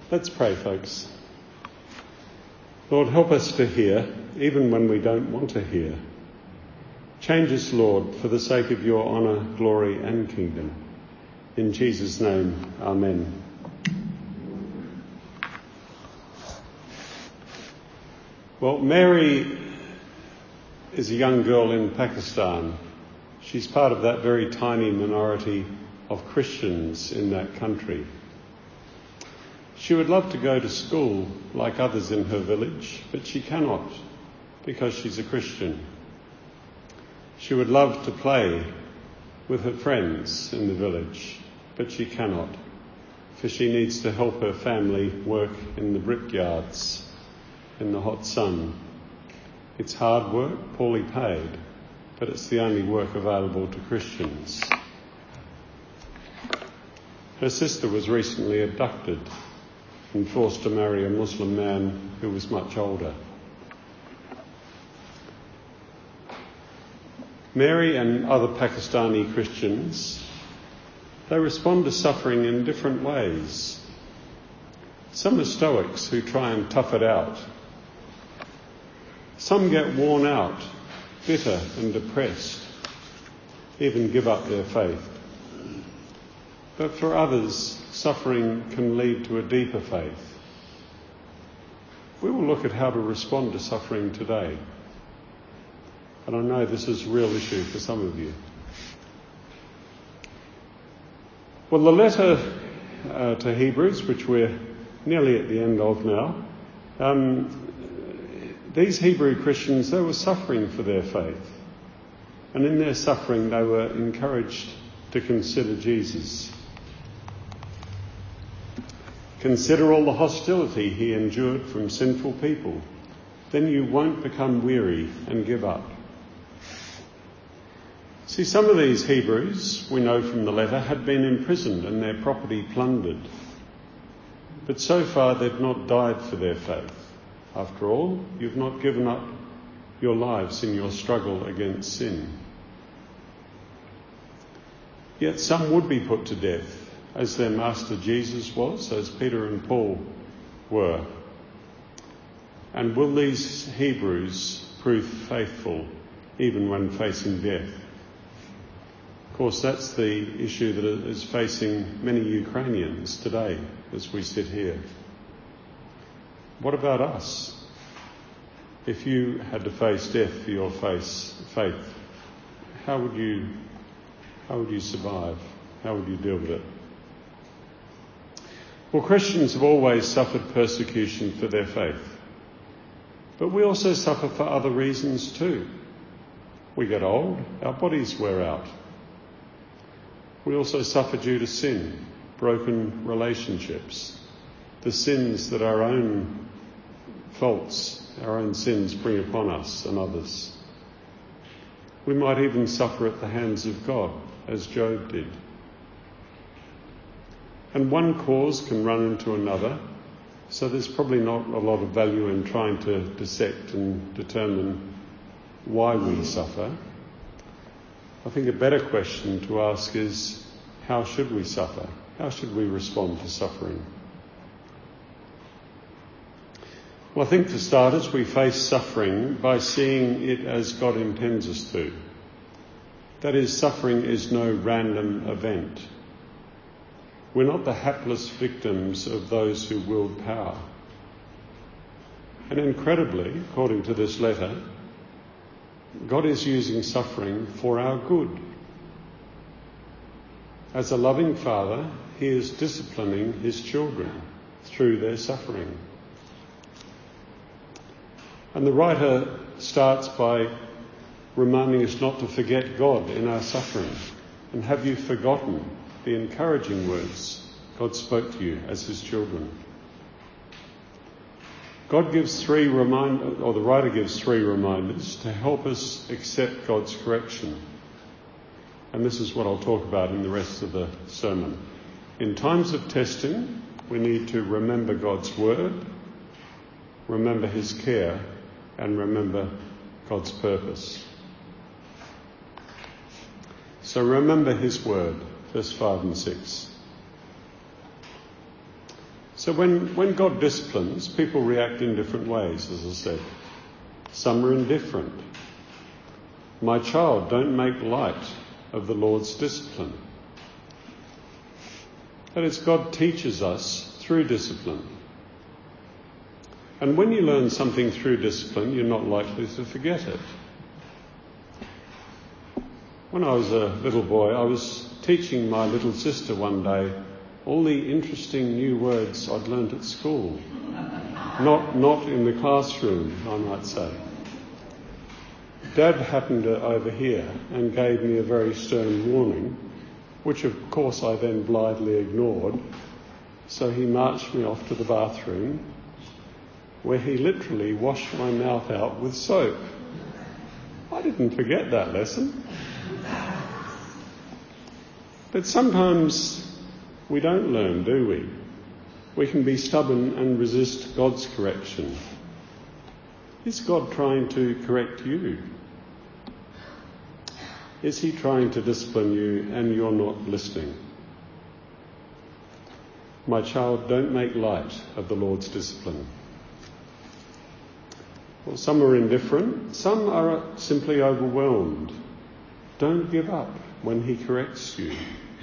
Let's pray, folks. Lord, help us to hear, even when we don't want to hear. Change us, Lord, for the sake of your honour, glory and kingdom. In Jesus' name, amen. Well, Mary is a young girl in Pakistan. She's part of that very tiny minority of Christians in that country. She would love to go to school like others in her village, but she cannot because she's a Christian. She would love to play with her friends in the village, but she cannot, for she needs to help her family work in the brickyards in the hot sun. It's hard work, poorly paid, but it's the only work available to Christians. Her sister was recently abducted and forced to marry a Muslim man who was much older. Mary and other Pakistani Christians, they respond to suffering in different ways. Some are stoics who try and tough it out. Some get worn out, bitter and depressed, even give up their faith. But for others, suffering can lead to a deeper faith. We will look at how to respond to suffering today. And I know this is a real issue for some of you. Well, the letter to Hebrews, which we're nearly at the end of now, these Hebrew Christians, they were suffering for their faith. And in their suffering, they were encouraged to consider Jesus. Consider all the hostility he endured from sinful people. Then you won't become weary and give up. See, some of these Hebrews, we know from the letter, had been imprisoned and their property plundered. But so far they've not died for their faith. After all, you've not given up your lives in your struggle against sin. Yet some would be put to death, as their master Jesus was, as Peter and Paul were. And will these Hebrews prove faithful even when facing death? Of course, that's the issue that is facing many Ukrainians today as we sit here. What about us? If you had to face death for your faith, how would you survive? How would you deal with it? Well, Christians have always suffered persecution for their faith. But we also suffer for other reasons too. We get old, our bodies wear out. We also suffer due to sin, broken relationships, the sins that our own faults, our own sins bring upon us and others. We might even suffer at the hands of God, as Job did. And one cause can run into another, so there's probably not a lot of value in trying to dissect and determine why we suffer. I think a better question to ask is, how should we suffer? How should we respond to suffering? Well, I think for starters, we face suffering by seeing it as God intends us to. That is, suffering is no random event. We're not the hapless victims of those who wield power. And incredibly, according to this letter, God is using suffering for our good. As a loving father, he is disciplining his children through their suffering. And the writer starts by reminding us not to forget God in our suffering. And have you forgotten the encouraging words God spoke to you as his children? The writer gives three reminders to help us accept God's correction. And this is what I'll talk about in the rest of the sermon. In times of testing, we need to remember God's word, remember his care, and remember God's purpose. So remember his word, verse 5 and 6. So when God disciplines, people react in different ways, as I said. Some are indifferent. My child, don't make light of the Lord's discipline. That is, God teaches us through discipline. And when you learn something through discipline, you're not likely to forget it. When I was a little boy, I was teaching my little sister one day all the interesting new words I'd learnt at school. Not in the classroom, I might say. Dad happened to overhear and gave me a very stern warning, which of course I then blithely ignored. So he marched me off to the bathroom, where he literally washed my mouth out with soap. I didn't forget that lesson. But sometimes we don't learn, do we? We can be stubborn and resist God's correction. Is God trying to correct you? Is he trying to discipline you and you're not listening? My child, don't make light of the Lord's discipline. Well, some are indifferent, some are simply overwhelmed. Don't give up when he corrects you.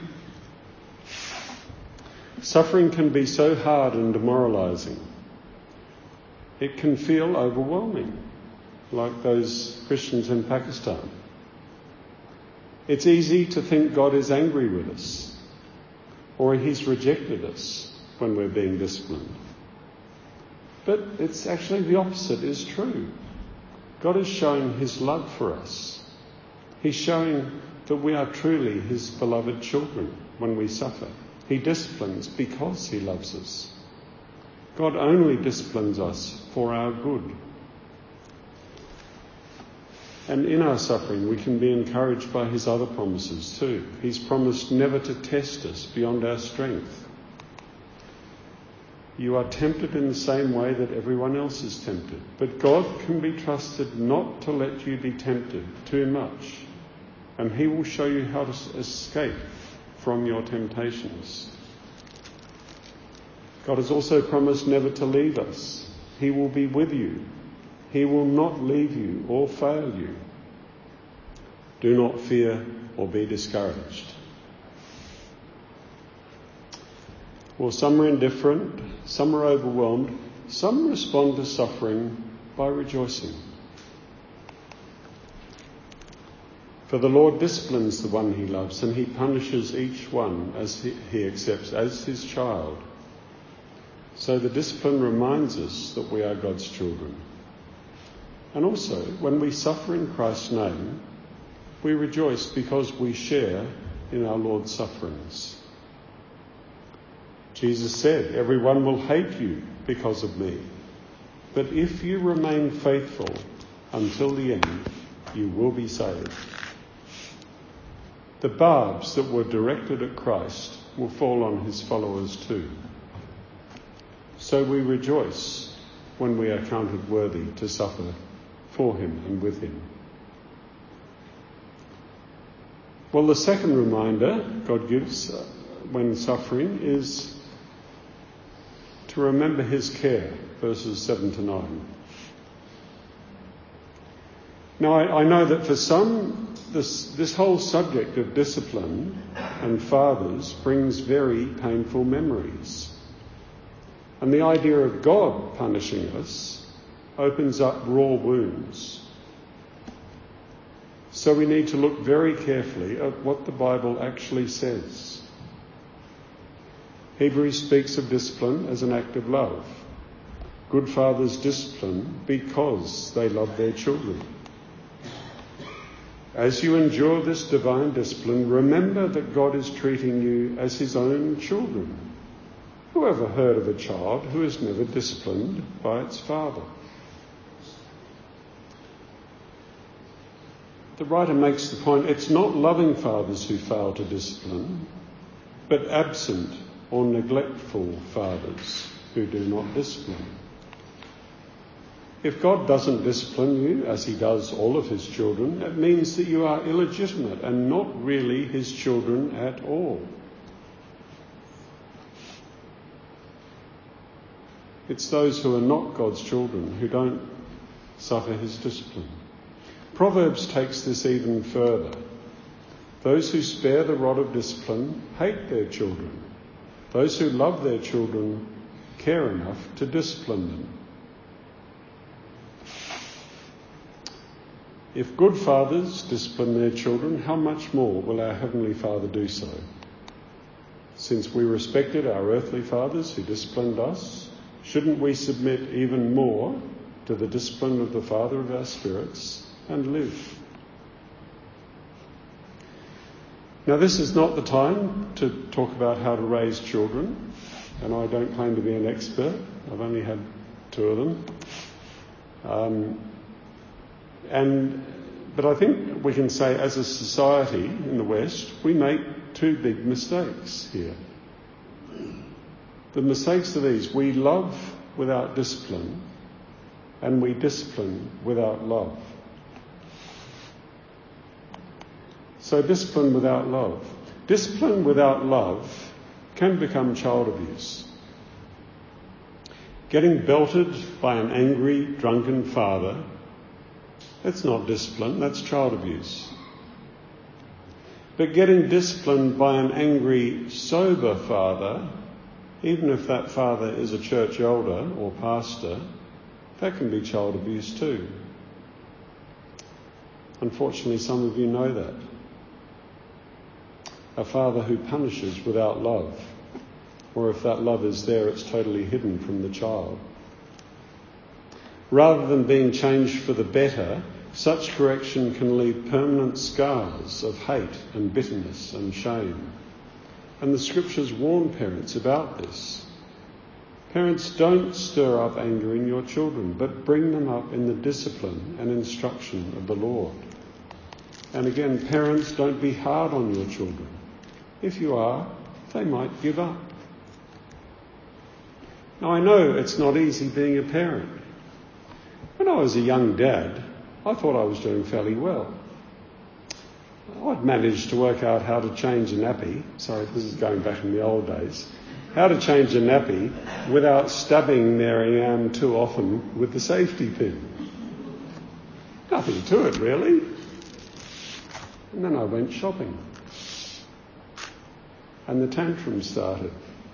Suffering can be so hard and demoralising. It can feel overwhelming, like those Christians in Pakistan. It's easy to think God is angry with us, or he's rejected us when we're being disciplined. But it's actually the opposite is true. God is showing his love for us. He's showing that we are truly his beloved children when we suffer. He disciplines because he loves us. God only disciplines us for our good. And in our suffering, we can be encouraged by his other promises too. He's promised never to test us beyond our strength. You are tempted in the same way that everyone else is tempted. But God can be trusted not to let you be tempted too much. And he will show you how to escape from your temptations. God has also promised never to leave us. He will be with you. He will not leave you or fail you. Do not fear or be discouraged. Well, some are indifferent, some are overwhelmed, some respond to suffering by rejoicing. For the Lord disciplines the one he loves, and he punishes each one as he accepts as his child. So the discipline reminds us that we are God's children. And also, when we suffer in Christ's name, we rejoice because we share in our Lord's sufferings. Jesus said, "Everyone will hate you because of me. But if you remain faithful until the end, you will be saved." The barbs that were directed at Christ will fall on his followers too. So we rejoice when we are counted worthy to suffer for him and with him. Well, the second reminder God gives when suffering is to remember his care, verses 7 to 9. Now, I know that for some, this whole subject of discipline and fathers brings very painful memories. And the idea of God punishing us opens up raw wounds. So we need to look very carefully at what the Bible actually says. Hebrews speaks of discipline as an act of love. Good fathers discipline because they love their children. As you endure this divine discipline, remember that God is treating you as his own children. Who ever heard of a child who is never disciplined by its father? The writer makes the point, it's not loving fathers who fail to discipline, but absent or neglectful fathers who do not discipline. If God doesn't discipline you, as he does all of his children, it means that you are illegitimate and not really his children at all. It's those who are not God's children who don't suffer his discipline. Proverbs takes this even further. Those who spare the rod of discipline hate their children. Those who love their children care enough to discipline them. If good fathers discipline their children, how much more will our Heavenly Father do so? Since we respected our earthly fathers who disciplined us, shouldn't we submit even more to the discipline of the Father of our spirits and live? Now, this is not the time to talk about how to raise children, and I don't claim to be an expert. I've only had 2 of them. But I think we can say as a society in the West, we make 2 big mistakes here. The mistakes are these: we love without discipline, and we discipline without love. So discipline without love. Discipline without love can become child abuse. Getting belted by an angry, drunken father, that's not discipline, that's child abuse. But getting disciplined by an angry, sober father, even if that father is a church elder or pastor, that can be child abuse too. Unfortunately, some of you know that. A father who punishes without love, or if that love is there, it's totally hidden from the child. Rather than being changed for the better, such correction can leave permanent scars of hate and bitterness and shame. And the scriptures warn parents about this. Parents, don't stir up anger in your children, but bring them up in the discipline and instruction of the Lord. And again, parents, don't be hard on your children. If you are, they might give up. Now, I know it's not easy being a parent. When I was a young dad, I thought I was doing fairly well. I'd managed to work out how to change a nappy. Sorry, this is going back in the old days. How to change a nappy without stabbing Mary Ann too often with the safety pin. Nothing to it, really. And then I went shopping. And the tantrum started.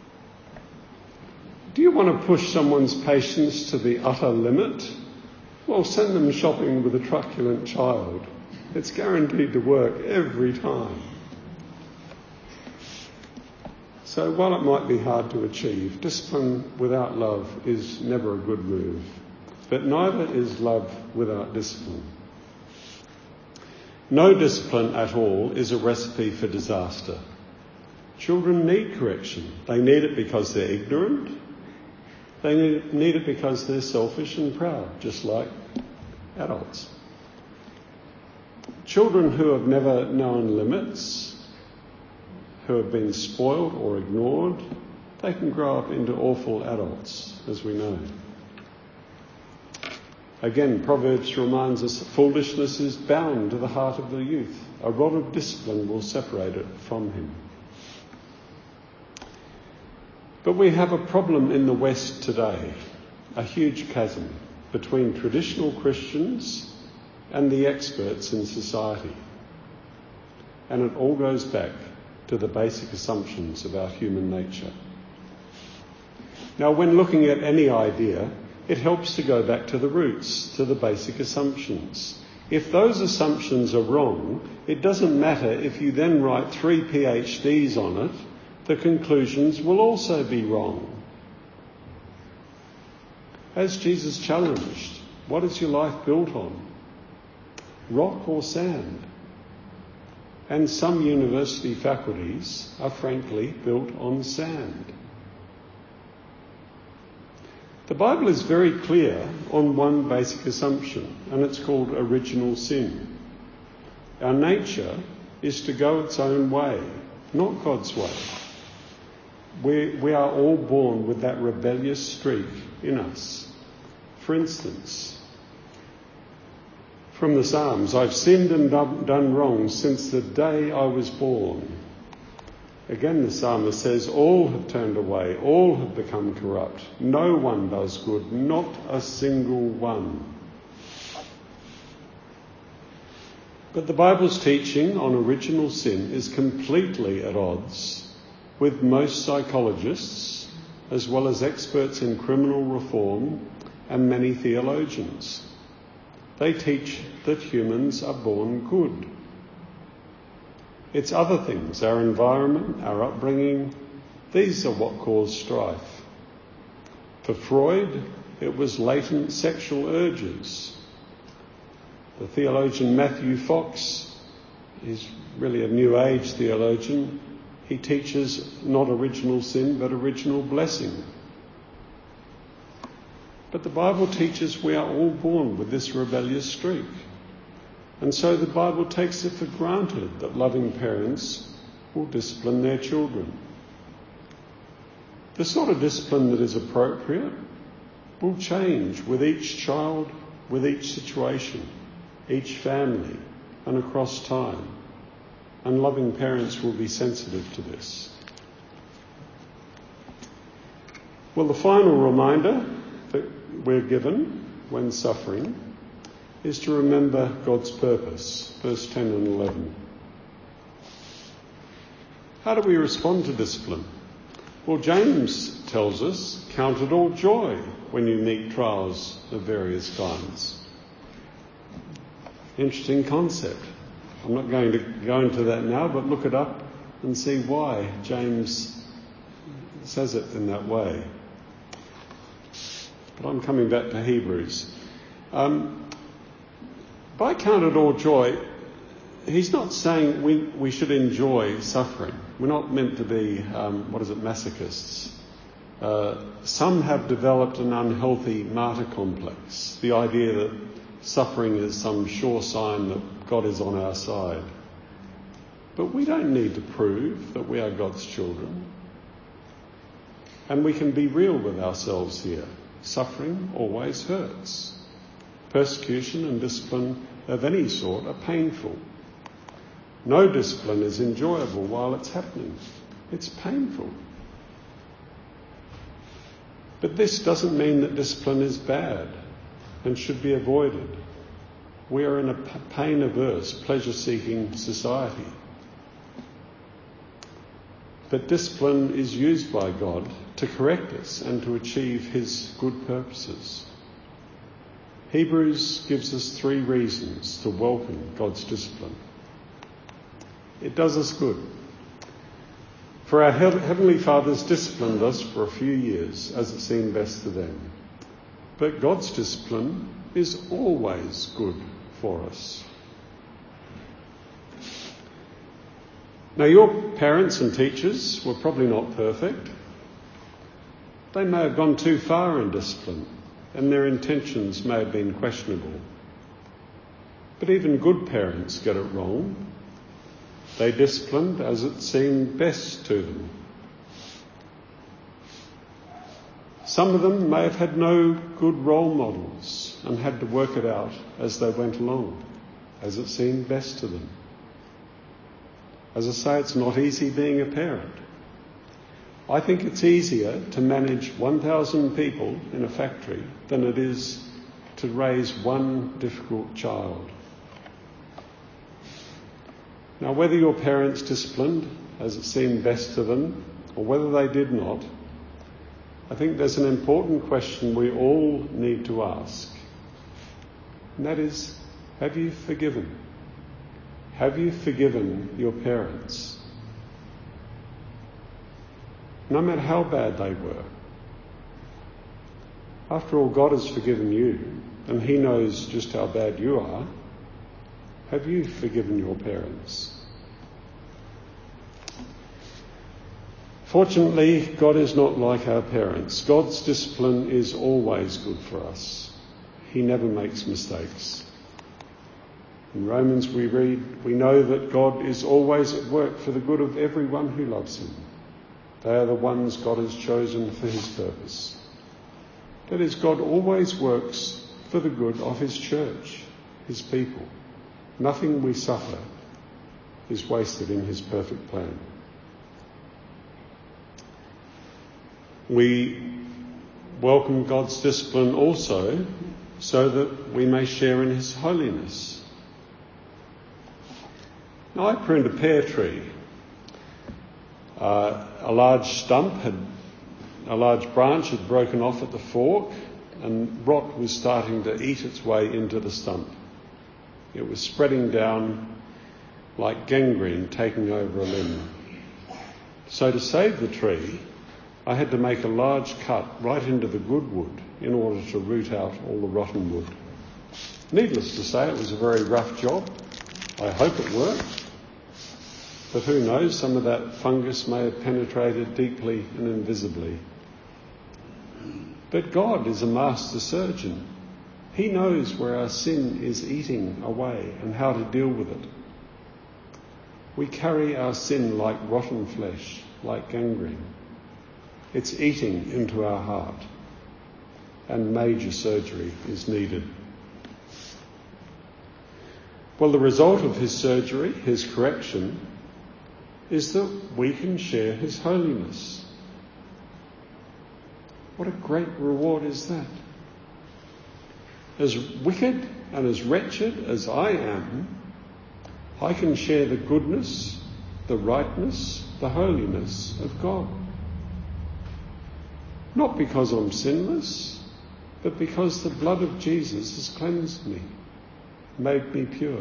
Do you want to push someone's patience to the utter limit? Well, send them shopping with a truculent child. It's guaranteed to work every time. So while it might be hard to achieve, discipline without love is never a good move. But neither is love without discipline. No discipline at all is a recipe for disaster. Children need correction. They need it because they're ignorant. They need it because they're selfish and proud, just like adults. Children who have never known limits, who have been spoiled or ignored, they can grow up into awful adults, as we know. Again, Proverbs reminds us that foolishness is bound to the heart of the youth. A rod of discipline will separate it from him. But we have a problem in the West today, a huge chasm between traditional Christians and the experts in society. And it all goes back to the basic assumptions about human nature. Now, when looking at any idea, it helps to go back to the roots, to the basic assumptions. If those assumptions are wrong, it doesn't matter if you then write 3 PhDs on it, the conclusions will also be wrong. As Jesus challenged, what is your life built on? Rock or sand? And some university faculties are frankly built on sand. The Bible is very clear on one basic assumption, and it's called original sin. Our nature is to go its own way, not God's way. We are all born with that rebellious streak in us. For instance, from the Psalms, I've sinned and done wrong since the day I was born. Again, the psalmist says, all have turned away, all have become corrupt. No one does good, not a single one. But the Bible's teaching on original sin is completely at odds with most psychologists, as well as experts in criminal reform and many theologians. They teach that humans are born good. It's other things, our environment, our upbringing, these are what cause strife. For Freud, it was latent sexual urges. The theologian Matthew Fox is really a New Age theologian. He teaches not original sin, but original blessing. But the Bible teaches we are all born with this rebellious streak. And so the Bible takes it for granted that loving parents will discipline their children. The sort of discipline that is appropriate will change with each child, with each situation, each family, and across time. And loving parents will be sensitive to this. Well, the final reminder that we're given when suffering is to remember God's purpose, verse 10 and 11. How do we respond to discipline? Well, James tells us, count it all joy when you meet trials of various kinds. Interesting concept. I'm not going to go into that now, but look it up and see why James says it in that way. But I'm coming back to Hebrews. By count it all joy, he's not saying we should enjoy suffering. We're not meant to be, masochists. Some have developed an unhealthy martyr complex, the idea that suffering is some sure sign that God is on our side. But we don't need to prove that we are God's children. And we can be real with ourselves here. Suffering always hurts. Persecution and discipline of any sort are painful. No discipline is enjoyable while it's happening. It's painful. But this doesn't mean that discipline is bad and should be avoided. We are in a pain-averse, pleasure-seeking society. But discipline is used by God to correct us and to achieve his good purposes. Hebrews gives us 3 reasons to welcome God's discipline. It does us good. For our Heavenly Fathers disciplined us for a few years as it seemed best to them. But God's discipline is always good for us. Now, your parents and teachers were probably not perfect. They may have gone too far in discipline, and their intentions may have been questionable. But even good parents get it wrong. They disciplined as it seemed best to them. Some of them may have had no good role models and had to work it out as they went along, as it seemed best to them. As I say, it's not easy being a parent. I think it's easier to manage 1,000 people in a factory than it is to raise one difficult child. Now, whether your parents disciplined as it seemed best to them or whether they did not, I think there's an important question we all need to ask. And that is, have you forgiven? Have you forgiven your parents? No matter how bad they were. After all, God has forgiven you, and he knows just how bad you are. Have you forgiven your parents? Fortunately, God is not like our parents. God's discipline is always good for us. He never makes mistakes. In Romans we read, we know that God is always at work for the good of everyone who loves him. They are the ones God has chosen for his purpose. That is, God always works for the good of his church, his people. Nothing we suffer is wasted in his perfect plan. We welcome God's discipline also so that we may share in his holiness. Now, I pruned a pear tree. A large branch had broken off at the fork, and rot was starting to eat its way into the stump. It was spreading down like gangrene, taking over a limb. So to save the tree, I had to make a large cut right into the good wood in order to root out all the rotten wood. Needless to say, it was a very rough job. I hope it worked. But who knows, some of that fungus may have penetrated deeply and invisibly. But God is a master surgeon. He knows where our sin is eating away and how to deal with it. We carry our sin like rotten flesh, like gangrene. It's eating into our heart, and major surgery is needed. Well, the result of his surgery, his correction, is that we can share his holiness. What a great reward is that. As wicked and as wretched as I am, I can share the goodness, the rightness, the holiness of God. Not because I'm sinless, but because the blood of Jesus has cleansed me, made me pure.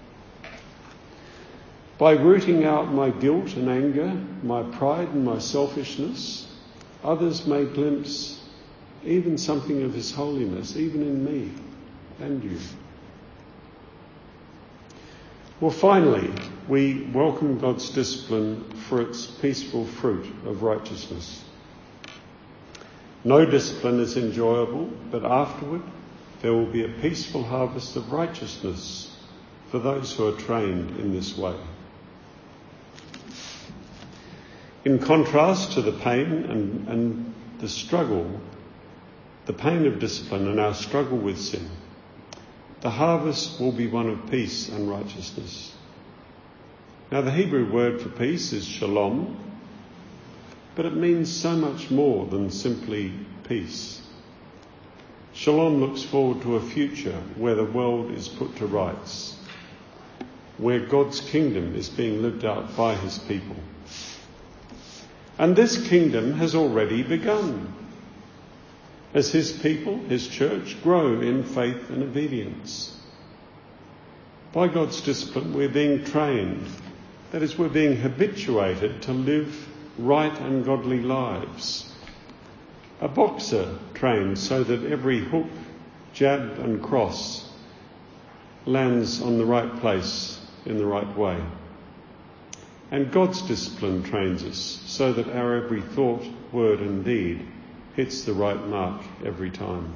By rooting out my guilt and anger, my pride and my selfishness, others may glimpse even something of his holiness, even in me and you. Well, finally, we welcome God's discipline for its peaceful fruit of righteousness. No discipline is enjoyable, but afterward there will be a peaceful harvest of righteousness for those who are trained in this way. In contrast to the pain and the struggle, the pain of discipline and our struggle with sin, the harvest will be one of peace and righteousness. Now, the Hebrew word for peace is shalom, but it means so much more than simply peace. Shalom looks forward to a future where the world is put to rights, where God's kingdom is being lived out by his people. And this kingdom has already begun as his people, his church, grow in faith and obedience. By God's discipline, we're being trained. That is, we're being habituated to live right and godly lives. A boxer trained so that every hook, jab and cross lands on the right place in the right way. And God's discipline trains us so that our every thought, word and deed hits the right mark every time.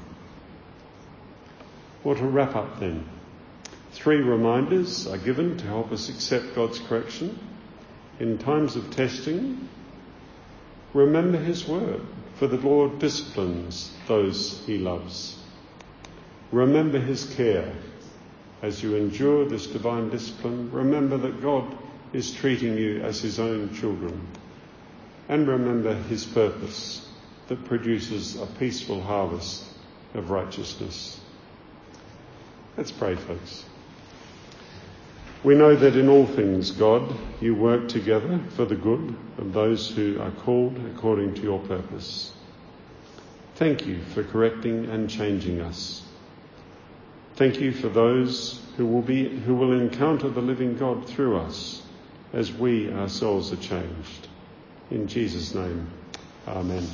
Well, to wrap up then, 3 reminders are given to help us accept God's correction. In times of testing, remember his word, for the Lord disciplines those he loves. Remember his care. As you endure this divine discipline, remember that God is treating you as his own children. And remember his purpose that produces a peaceful harvest of righteousness. Let's pray, folks. We know that in all things, God, you work together for the good of those who are called according to your purpose. Thank you for correcting and changing us. Thank you for those who will encounter the living God through us as we ourselves are changed. In Jesus' name, amen.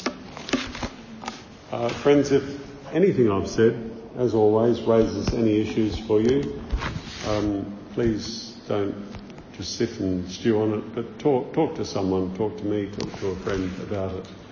Friends, if anything I've said, as always, raises any issues for you, please don't just sit and stew on it, but talk to someone, talk to me, talk to a friend about it.